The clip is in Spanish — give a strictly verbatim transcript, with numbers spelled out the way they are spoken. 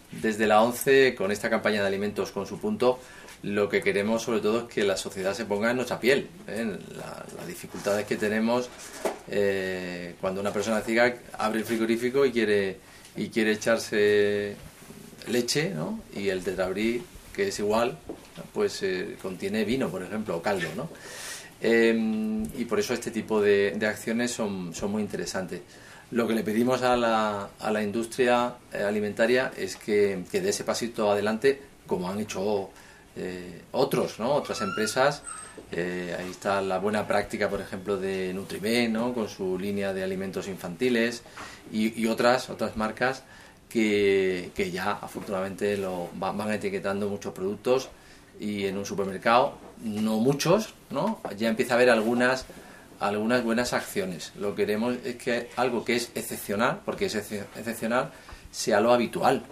desde la ONCE, con esta campaña de alimentos con su punto, lo que queremos sobre todo es que la sociedad se ponga en nuestra piel, ¿eh? La, las dificultades que tenemos eh, cuando una persona ciega abre el frigorífico y quiere y quiere echarse leche, ¿no? Y el tetrabrí, que es igual, pues eh, contiene vino, por ejemplo, o caldo, ¿no? Eh, y por eso este tipo de, de acciones son, son muy interesantes. Lo que le pedimos a la, a la industria alimentaria es que, que dé ese pasito adelante, como han hecho eh, otros, ¿no? Otras empresas. Eh, ahí está la buena práctica, por ejemplo, de Nutriben, ¿no? Con su línea de alimentos infantiles, y, y otras otras marcas que, que ya afortunadamente lo van, van etiquetando muchos productos, y en un supermercado, no muchos, ¿no? Ya empieza a haber algunas algunas buenas acciones. Lo que queremos es que algo que es excepcional, porque es excepcional, sea lo habitual,